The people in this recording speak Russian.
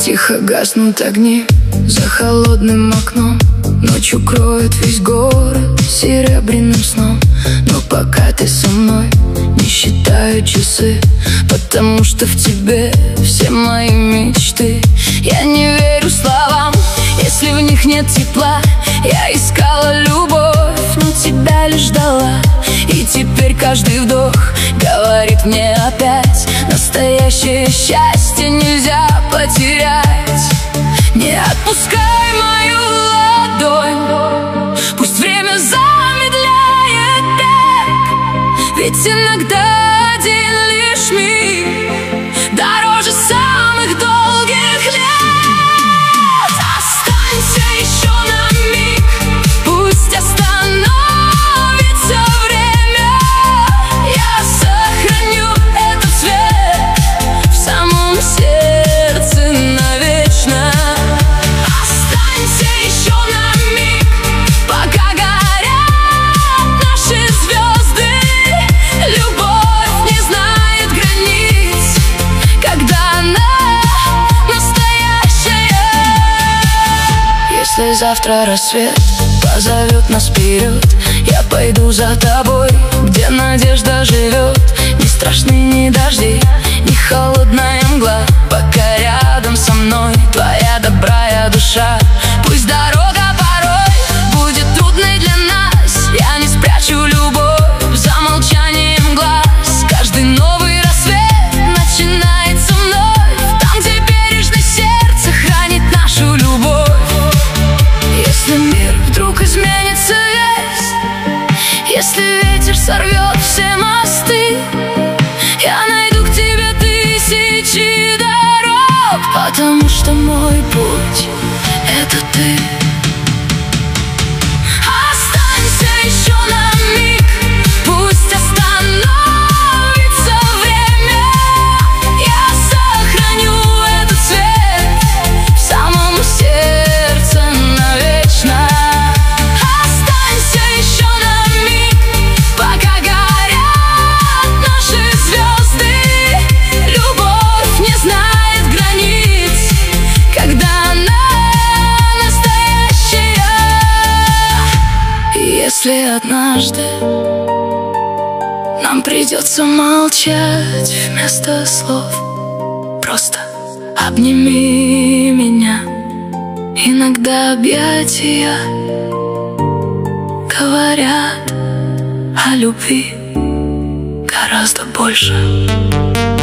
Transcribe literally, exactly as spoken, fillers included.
Тихо гаснут огни за холодным окном. Ночь укроет весь город серебряным сном. Но пока ты со мной, не считаю часы, потому что в тебе все мои мечты. Я не верю словам, если в них нет тепла. Я искала любовь, но тебя лишь ждала. И теперь каждый вдох говорит мне опять: настоящее счастье нельзя потерять. Не отпускай мою ладонь, пусть время замедляет бег. Ведь иногда один лишь миг дороже самых долгих лет. Останься еще на миг, пусть остановится время. Я сохраню этот цвет в самом сердце навечно. Останься еще на миг, пока горят наши звезды. Любовь не знает границ, когда она настоящая. Если завтра рассвет позовет нас вперед, я пойду за тобой, где надежда живет. Не страшны ни дожди, ни холодная мгла, пока рядом со мной твоя добрая душа. Пусть дорога порой будет трудной для нас, я не спрячу любовь за молчанием глаз. Каждый новый рассвет начинается вновь, там, где бережно сердце хранит нашу любовь. Если мир вдруг изменится весь, если ветер сорвет все мосты, я найду к тебе тысячи дорог, потому что мой путь — это ты. Останься еще на миг, пусть остановится время. Я сохраню этот цвет в самом сердце навечно. Останься еще на миг, пока горят наши звезды. Любовь не знает границ, когда она настоящая. Если однажды нам придется молчать вместо слов, просто обними меня. Иногда объятия говорят о любви гораздо больше.